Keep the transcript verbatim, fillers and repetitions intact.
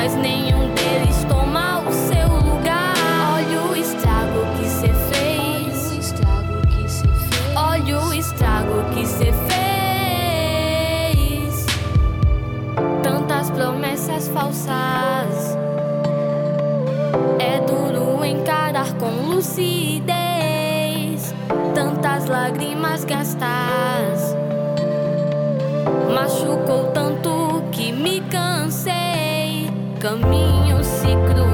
mas nenhum deles toma o seu lugar. Olha o estrago que cê fez. Olha o estrago que cê fez. Tantas promessas falsas, é duro encarar com lucidez. Tantas lágrimas gastas, machucou tanto que me cansei. Caminho se cruzam.